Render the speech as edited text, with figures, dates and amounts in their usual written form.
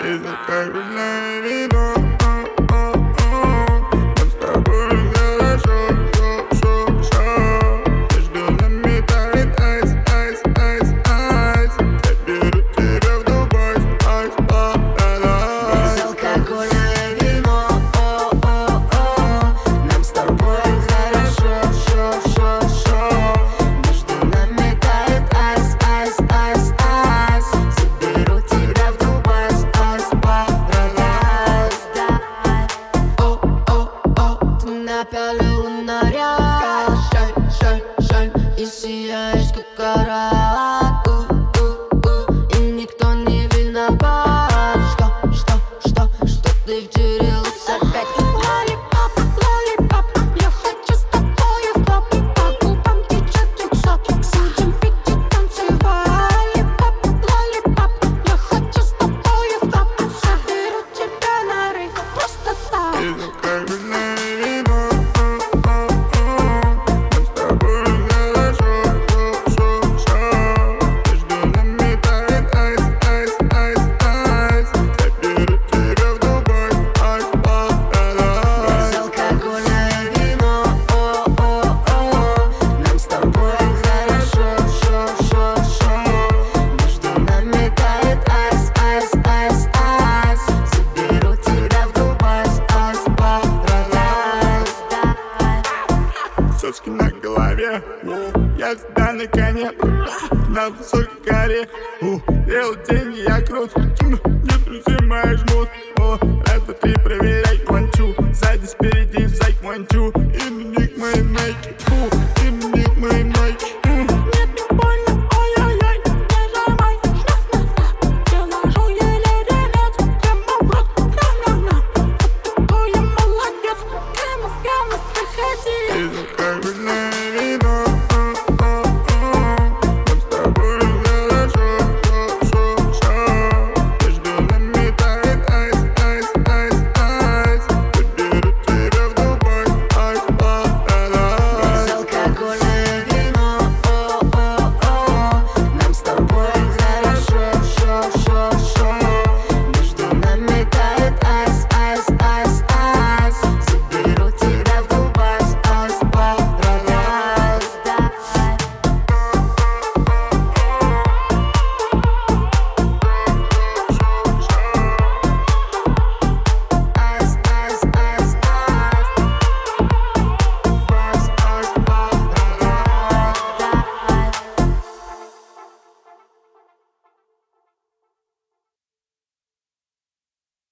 Безалкогольное вино. Нам с тобой хорошо, между нами тает айс, айс, айс, айс. Я беру тебя в Дубай, айс, парадайз. Безалкогольное вино, нам с тобой хорошо, между нами тает айс, айс, айс, айс. Заберу тебя в Дубай, айс, парадайз. Ты напялила наряд, шаль, и сияешь как коралл. И никто не виноват, что ты втюрилась опять. Лолипоп, я хочу с тобою в клуб. По губам течет люксоп, сидим пить и танцевать. Лолипоп, я хочу с тобою в клуб. Заберу тебя на рейв просто так. Безалкогольное вино. Нам с тобой хорошо, между нами тает айс, айс, айс, айс. Я беру тебя в Дубай, айс, парадайз. Безалкогольное вино, нам с тобой хорошо, между нами тает айс, айс, айс, айс. Заберу тебя в Дубай, айс, парадайз. Соски на голове, я всегда на коне, на высокой горе. Делал деньги, я крут, мне друзья мои жмут. Раз, два, три, привет.